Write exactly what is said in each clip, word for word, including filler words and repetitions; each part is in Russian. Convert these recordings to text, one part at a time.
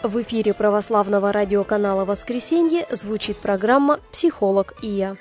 В эфире православного радиоканала «Воскресенье» звучит программа «Психолог и я».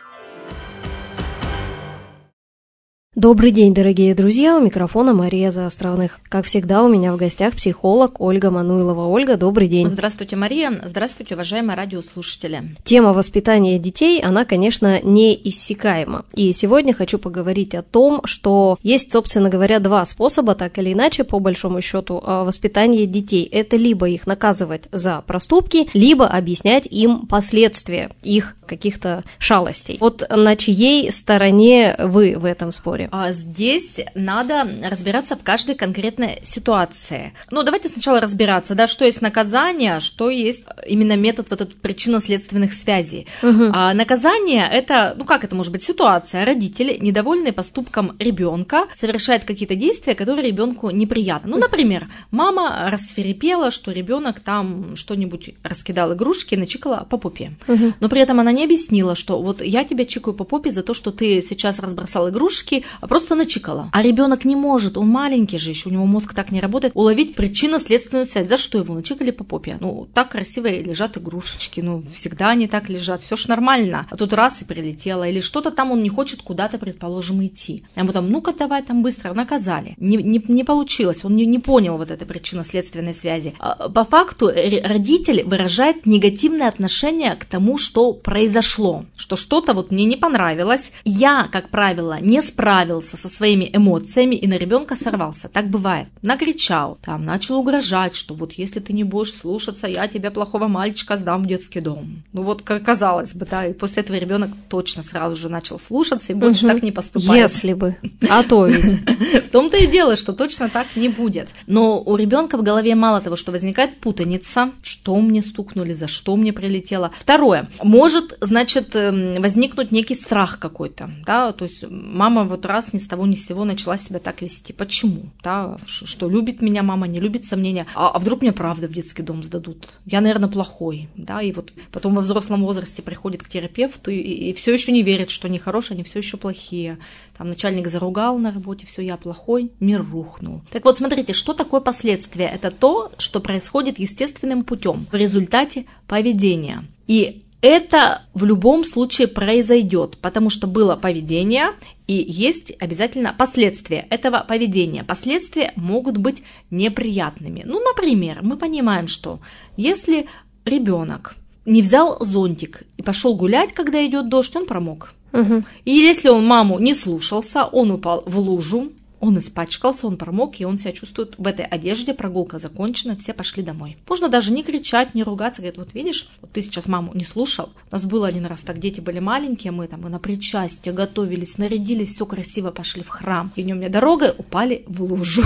Добрый день, дорогие друзья, у микрофона Мария Заостровных. Как всегда, у меня в гостях психолог Ольга Мануилова. Ольга, добрый день. Здравствуйте, Мария. Здравствуйте, уважаемые радиослушатели. Тема воспитания детей, она, конечно, неиссякаема. И сегодня хочу поговорить о том, что есть, собственно говоря, два способа, так или иначе, по большому счету, воспитания детей. Это либо их наказывать за проступки, либо объяснять им последствия их каких-то шалостей. Вот на чьей стороне вы в этом споре? Здесь надо разбираться в каждой конкретной ситуации. Ну, давайте сначала разбираться, да, что есть наказание, что есть именно метод вот этот причинно-следственных связей. Угу. А наказание – это, ну как это может быть, ситуация. Родители, недовольные поступком ребенка, совершают какие-то действия, которые ребенку неприятны. Ну, например, мама рассвирепела, что ребенок там что-нибудь раскидал игрушки, начикала по попе. Угу. Но при этом она не объяснила, что вот я тебя чикаю по попе за то, что ты сейчас разбросал игрушки, а просто начикала. А ребенок не может, он маленький же еще, у него мозг так не работает, уловить причинно-следственную связь. За что его начикали по попе? Ну, так красиво лежат игрушечки, ну, всегда они так лежат, все ж нормально. А тут раз и прилетело, или что-то там он не хочет куда-то, предположим, идти. А потом, ну-ка, давай там быстро, наказали. Не, не, не получилось, он не, не понял вот этой причинно-следственной связи. А по факту родитель выражает негативное отношение к тому, что произошло, что что-то вот мне не понравилось. Я, как правило, не справился со своими эмоциями и на ребенка сорвался. Так бывает. Накричал, там, начал угрожать, что вот если ты не будешь слушаться, я тебя, плохого мальчика, сдам в детский дом. Ну вот, казалось бы, да, и после этого ребенок точно сразу же начал слушаться и больше угу. так не поступает. Если бы. А то ведь. В том-то и дело, что точно так не будет. Но у ребенка в голове мало того, что возникает путаница, что мне стукнули, за что мне прилетело. Второе. Может, значит, возникнуть некий страх какой-то, да, то есть мама вот раз ни с того ни с сего начала себя так вести. Почему? Да, что любит меня мама, не любит, сомнения. А, а вдруг мне правда в детский дом сдадут? Я, наверное, плохой, да, и вот потом во взрослом возрасте приходит к терапевту и, и, и все еще не верит, что они хорошие, они все еще плохие. Там начальник заругал на работе, все, я плохой, мир рухнул. Так вот, смотрите, что такое последствия? Это то, что происходит естественным путем в результате поведения. И это в любом случае произойдет, потому что было поведение, и есть обязательно последствия этого поведения. Последствия могут быть неприятными. Ну, например, мы понимаем, что если ребенок не взял зонтик и пошел гулять, когда идет дождь, он промок. Угу. И если он маму не слушался, он упал в лужу, он испачкался, он промок, и он себя чувствует в этой одежде, прогулка закончена, все пошли домой. Можно даже не кричать, не ругаться, говорит, вот видишь, вот ты сейчас маму не слушал, у нас было один раз так, дети были маленькие, мы там и на причастие готовились, нарядились, все красиво, пошли в храм, и днем дорогой упали в лужу.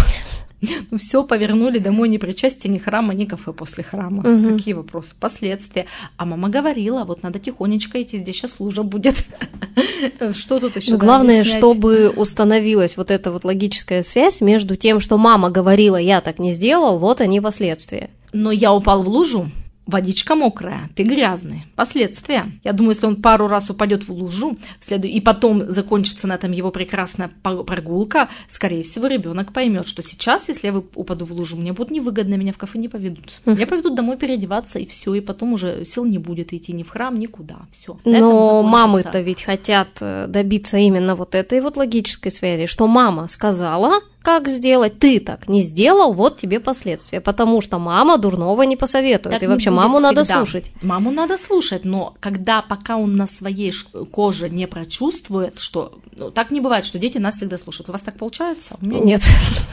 Ну все, повернули домой, ни причастия, ни храма, ни кафе после храма. Угу. Какие вопросы? Последствия. А мама говорила, вот надо тихонечко идти, здесь сейчас лужа будет. Что тут еще? Главное, чтобы установилась вот эта вот логическая связь между тем, что мама говорила, я так не сделал, вот они последствия. Но я упал в лужу, водичка мокрая, ты грязный. Последствия. Я думаю, если он пару раз упадет в лужу, и потом закончится на этом его прекрасная прогулка, скорее всего, ребенок поймет, что сейчас, если я упаду в лужу, мне будет невыгодно, меня в кафе не поведут. Меня поведут домой переодеваться, и все, и потом уже сил не будет идти ни в храм, никуда. Все. Но мамы-то ведь хотят добиться именно вот этой вот логической связи, что мама сказала, как сделать, ты так не сделал, вот тебе последствия, потому что мама дурного не посоветует, так и вообще маму всегда. Надо слушать. Маму надо слушать, но когда, пока он на своей коже не прочувствует, что, ну, так не бывает, что дети нас всегда слушают. У вас так получается? У меня нет.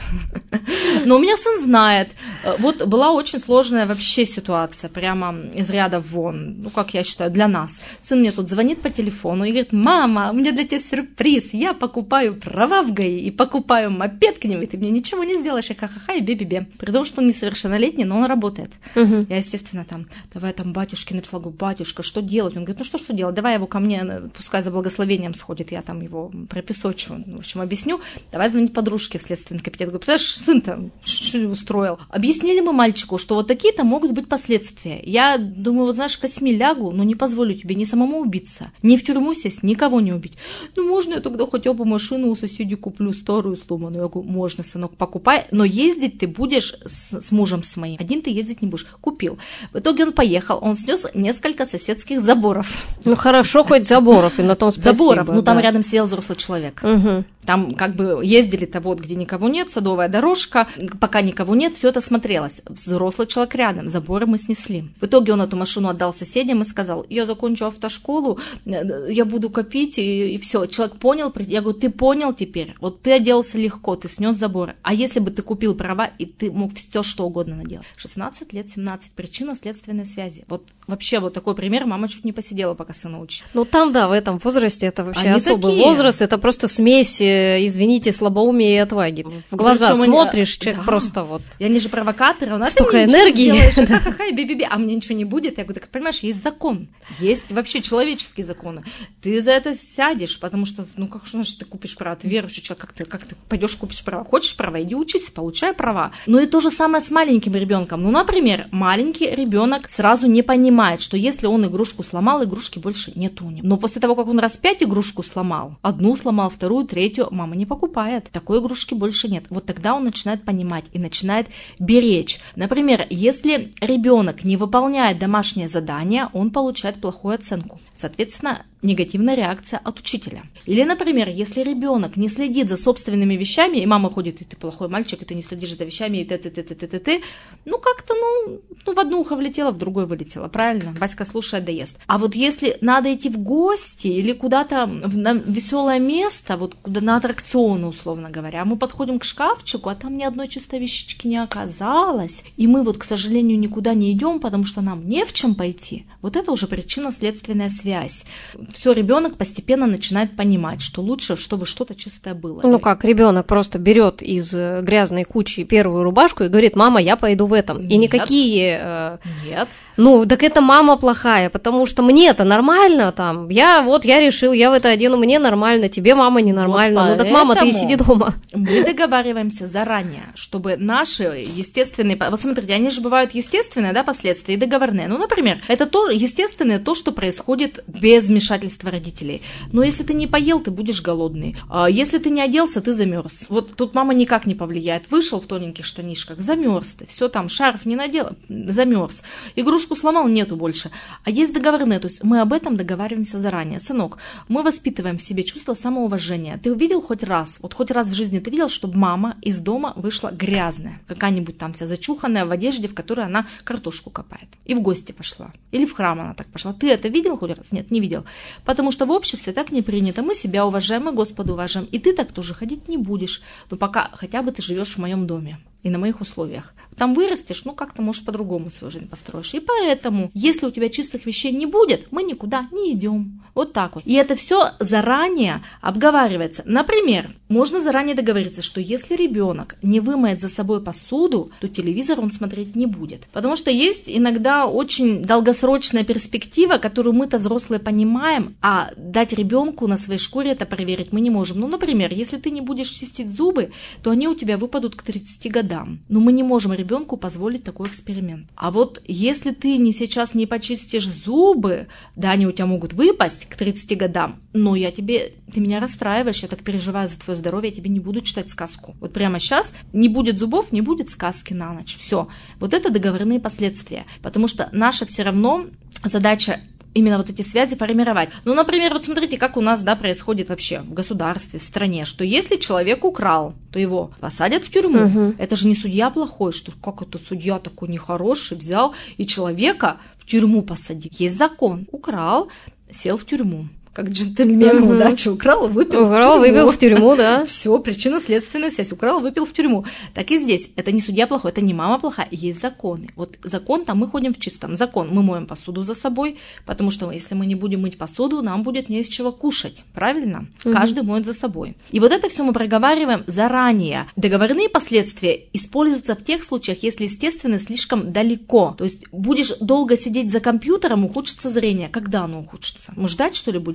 Но у меня сын знает. Вот была очень сложная вообще ситуация, прямо из ряда вон, ну, как я считаю, для нас. Сын мне тут звонит по телефону и говорит, мама, у меня для тебя сюрприз, я покупаю права в ГАИ и покупаю мопед к ним, и ты мне ничего не сделаешь, и ха-ха-ха, и бе-бе-бе. При том, что он несовершеннолетний, но он работает. Угу. Я, естественно, там, давай там батюшке написала, говорю, батюшка, что делать? Он говорит, ну что, что делать, давай его ко мне, пускай за благословением сходит, я там его пропесочу, в общем, объясню, давай звонить подружке в следственный комитет. Говорю, представляешь, сын-то, что устроил. Объяснили мы мальчику, что вот такие-то могут быть последствия. Я думаю, вот знаешь, косьми лягу, но не позволю тебе ни самому убиться, ни в тюрьму сесть, никого не убить. Ну, можно я тогда хотя бы машину у соседей куплю, старую сломанную? Я говорю, можно, сынок, покупай, но ездить ты будешь с, с мужем с моим. Один ты ездить не будешь. Купил. В итоге он поехал, он снес несколько соседских заборов. Ну, хорошо, хоть заборов, и на том спасибо. Заборов, ну, там да. рядом сидел взрослый человек. Угу. Там как бы ездили-то вот, где никого нет, садовая дорожка, пока никого нет, все это смотрелось. Взрослый человек рядом, заборы мы снесли. В итоге он эту машину отдал соседям и сказал, я закончу автошколу, я буду копить, и, и все. Человек понял, я говорю, ты понял теперь, вот ты оделся легко, ты снес заборы. А если бы ты купил права, и ты мог все что угодно наделать? шестнадцать лет, семнадцать, причина следственной связи. Вот вообще вот такой пример, мама чуть не посидела, пока сына учит. Ну там, да, в этом возрасте это вообще Они особый такие. возраст, это просто смесь, извините, слабоумия и отваги. В глаза Причем смотришь, они, человек да. просто вот... И они же провокаторы, у нас столько ты энергии. Сделаешь, ха-ха-ха, би-би-би, а мне ничего не будет. Я говорю, так понимаешь, есть закон, есть вообще человеческие законы. Ты за это сядешь, потому что, ну как же, значит, ты купишь права, ты верующий человек, как ты, как ты пойдешь купишь права? Хочешь права, иди учись, получай права. Ну и то же самое с маленьким ребенком. Ну, например, маленький ребенок сразу не понимает, что если он игрушку сломал, игрушки больше нет у него. Но после того, как он раз пять игрушку сломал, одну сломал, вторую, третью, мама не покупает. Такой игрушки больше нет. Вот тогда он начинает понимать и начинает беречь. Например, если ребенок не выполняет домашнее задание, он получает плохую оценку. Соответственно, негативная реакция от учителя. Или, например, если ребенок не следит за собственными вещами, и мама ходит, и ты плохой мальчик, и ты не следишь за вещами, и ты-ты-ты-ты-ты-ты, ну как-то, ну, ну, в одно ухо влетело, в другое вылетело, правильно? Васька слушает, да ест. А вот если надо идти в гости или куда-то на веселое место, вот куда на аттракционы, условно говоря, мы подходим к шкафчику, а там ни одной чистой вещички не оказалось, и мы вот, к сожалению, никуда не идем, потому что нам не в чем пойти, вот это уже причинно-следственная связь. Все, ребенок постепенно начинает понимать, что лучше, чтобы что-то чистое было. Ну как, ребенок просто берет из грязной кучи первую рубашку и говорит, мама, я пойду в этом. Нет. И никакие... Э, Нет. Ну, так это мама плохая, потому что мне-то нормально там. Я вот, я решил, я в это одену, мне нормально, тебе, мама, ненормально. Вот ну так, мама, ты и сиди дома. Мы договариваемся заранее, чтобы наши естественные... Вот смотрите, они же бывают естественные, да, последствия и договорные. Ну, например, это то, естественное то, что происходит без вмешательства родителей. Но если ты не поел, ты будешь голодный. А если ты не оделся, ты замерз. Вот тут мама никак не повлияет. Вышел в тоненьких штанишках, замерз ты. Все там, шарф не надел, замерз. Игрушку сломал, нету больше. А есть договорные, то есть мы об этом договариваемся заранее. Сынок, мы воспитываем в себе чувство самоуважения. Ты видел хоть раз, вот хоть раз в жизни ты видел, чтобы мама из дома вышла грязная, какая-нибудь там вся зачуханная в одежде, в которой она картошку копает. И в гости пошла. Или в храм она так пошла. Ты это видел хоть раз? Нет, не видел. Потому что в обществе так не принято. Мы себя уважаем, мы Господа уважаем. И ты так тоже ходить не будешь. Но пока хотя бы ты живешь в моем доме и на моих условиях. Там вырастешь, ну как-то, может, по-другому свою жизнь построишь. И поэтому, если у тебя чистых вещей не будет, мы никуда не идем. Вот так вот. И это все заранее обговаривается. Например, можно заранее договориться, что если ребенок не вымоет за собой посуду, то телевизор он смотреть не будет. Потому что есть иногда очень долгосрочная перспектива, которую мы-то взрослые понимаем, а дать ребенку на своей шкуре это проверить мы не можем. Ну, например, если ты не будешь чистить зубы, то они у тебя выпадут к тридцати годам. Но мы не можем ребенку позволить такой эксперимент. А вот если ты не сейчас не почистишь зубы, да, они у тебя могут выпасть к тридцати годам, но я тебе, ты меня расстраиваешь, я так переживаю за твое здоровье, я тебе не буду читать сказку. Вот прямо сейчас не будет зубов, не будет сказки на ночь. Все. Вот это договорные последствия. Потому что наша все равно задача именно вот эти связи формировать. Ну, например, вот смотрите, как у нас, да, происходит вообще в государстве, в стране, что если человек украл, то его посадят в тюрьму. Угу. Это же не судья плохой, что как это судья такой нехороший взял и человека в тюрьму посадил. Есть закон. Украл, сел в тюрьму. Как джентльмен угу. удачи украл, выпил украл, в тюрьму. выпил в тюрьму, да. Все, причинно-следственная связь. Украл, выпил в тюрьму. Так и здесь. Это не судья плохой, это не мама плохая. Есть законы. Вот закон, там мы ходим в чистом. Закон. Мы моем посуду за собой, потому что если мы не будем мыть посуду, нам будет не из чего кушать. Правильно? Угу. Каждый моет за собой. И вот это все мы проговариваем заранее. Договорные последствия используются в тех случаях, если, естественно, слишком далеко. То есть будешь долго сидеть за компьютером, ухудшится зрение. Когда оно ухудшится? Мы ждать, что ли, будем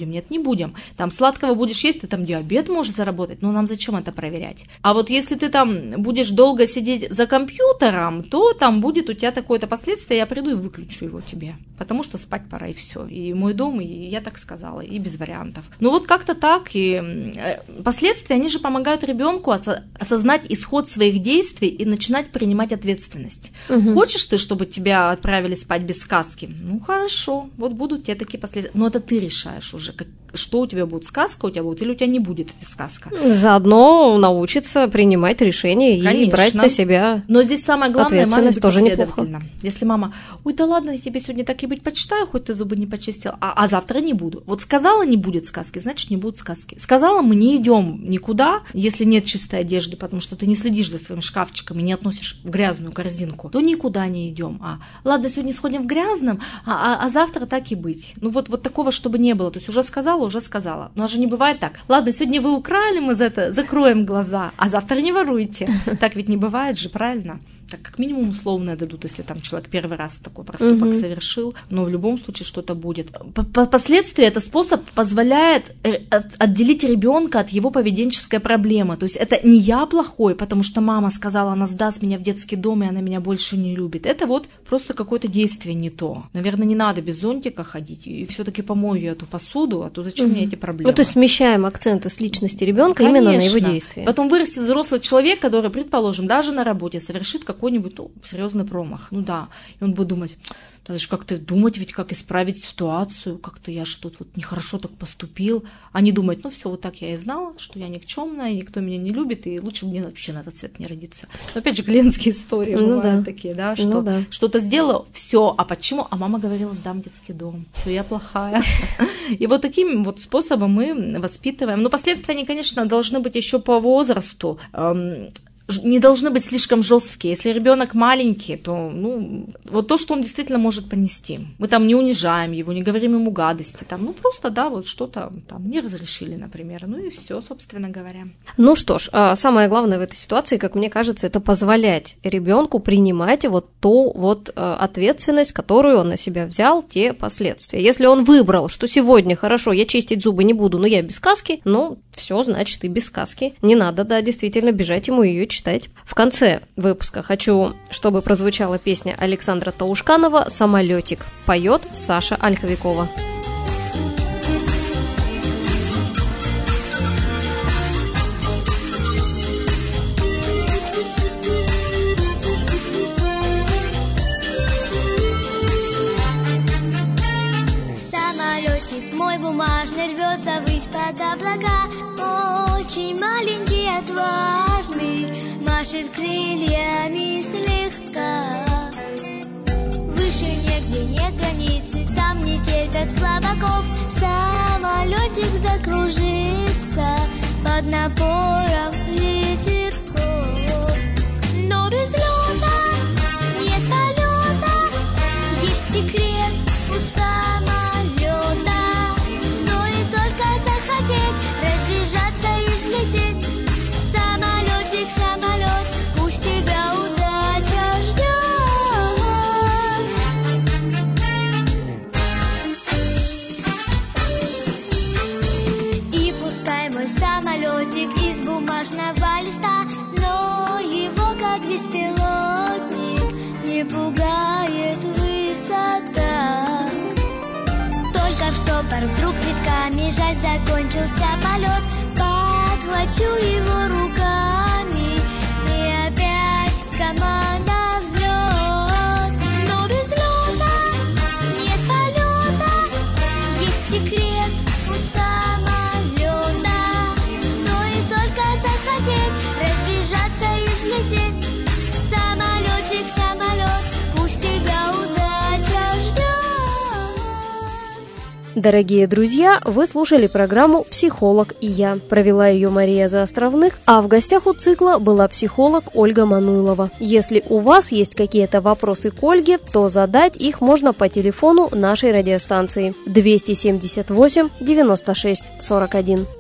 будем? Нет, не будем. Там сладкого будешь есть, ты там диабет можешь заработать, но нам зачем это проверять? А вот если ты там будешь долго сидеть за компьютером, то там будет у тебя такое-то последствие, я приду и выключу его тебе, потому что спать пора и все. И мой дом, и я так сказала, и без вариантов. Ну вот как-то так, и последствия, они же помогают ребенку осознать исход своих действий и начинать принимать ответственность. Угу. Хочешь ты, чтобы тебя отправили спать без сказки? Ну хорошо, вот будут тебе такие последствия. Но это ты решаешь уже, как, что у тебя будет, сказка у тебя будет, или у тебя не будет эта сказка. Заодно научиться принимать решения. Конечно. И брать на себя. Но здесь самое главное, маме быть тоже последовательно. Неплохо. Если мама, ой, да ладно, я тебе сегодня так и быть почитаю, хоть ты зубы не почистил, а, а завтра не буду. Вот сказала, не будет сказки, значит, не будут сказки. Сказала, мы не идем никуда, если нет чистой одежды, потому что ты не следишь за своим шкафчиком и не относишь в грязную корзинку, то никуда не идем. А ладно, сегодня сходим в грязном, а, а, а завтра так и быть. Ну вот, вот такого, чтобы не было. То есть уже сказала, уже сказала. Но же не бывает так. Ладно, сегодня вы украли, мы за это закроем глаза, а завтра не воруйте. Так ведь не бывает же, правильно? Так как минимум условное дадут, если там человек первый раз такой проступок угу. совершил, но в любом случае что-то будет. Последствия, это способ позволяет отделить ребенка от его поведенческой проблемы. То есть это не я плохой, потому что мама сказала, она сдаст меня в детский дом, и она меня больше не любит. Это вот просто какое-то действие не то. Наверное, не надо без зонтика ходить, и все-таки помою я эту посуду, а то зачем угу. мне эти проблемы? Ну, то есть смещаем акценты с личности ребенка именно на его действия. Потом вырастет взрослый человек, который, предположим, даже на работе совершит какой какой-нибудь ну, серьезный промах. Ну да. И он будет думать, надо же как-то думать, ведь как исправить ситуацию, как-то я что-то вот нехорошо так поступил, а не думать, ну все, вот так я и знала, что я никчемная, никто меня не любит, и лучше мне вообще на этот свет не родиться. Но опять же, клиентские истории ну, бывают да. такие, да, что ну, да. что-то сделала, все, а почему? А мама говорила, сдам детский дом, все, я плохая. И вот таким вот способом мы воспитываем. Но последствия, они, конечно, должны быть еще по возрасту. Не должны быть слишком жесткие. Если ребенок маленький, то ну, вот то, что он действительно может понести. Мы там не унижаем его, не говорим ему гадости. Там, ну просто, да, вот что-то там не разрешили, например. Ну и все, собственно говоря. Ну что ж, самое главное в этой ситуации, как мне кажется, это позволять ребенку принимать вот ту вот ответственность, которую он на себя взял, те последствия. Если он выбрал, что сегодня хорошо, я чистить зубы не буду, но я без сказки, ну все, значит, и без сказки. Не надо, да, действительно бежать ему ее читать. В конце выпуска хочу, чтобы прозвучала песня Александра Таушканова «Самолетик». Поет Саша Ольховикова. Самолетик мой бумажный рвется ввысь под облака, очень маленький, отважный, машет крыльями слегка. Выше негде нет границы, там не терпят слабаков. Самолетик закружится под напором ветерков. Но без лёта нет полета, есть секрет у самолета. Стоит только захотеть разбежаться и взлететь. Самолетик, самолет, пусть тебя удача ждет. И пускай мой самолетик из бумажного листа, но его, как беспилотник, не пугает высота. Только в штопор вдруг витками, жаль, закончился полет. Подхвачу его руками, и опять команда взлет. Но без лёта нет полета, есть секрет у самолета. Стоит только захотеть разбежаться и взлететь. Самолетик, самолет, пусть тебя удача ждет. Дорогие друзья, вы слушали программу «Психолог и я». Провела ее Мария Заостровных, а в гостях у цикла была психолог Ольга Мануйлова. Если у вас есть какие-то вопросы к Ольге, то задать их можно по телефону нашей радиостанции двести семьдесят восемь девяносто шесть сорок один.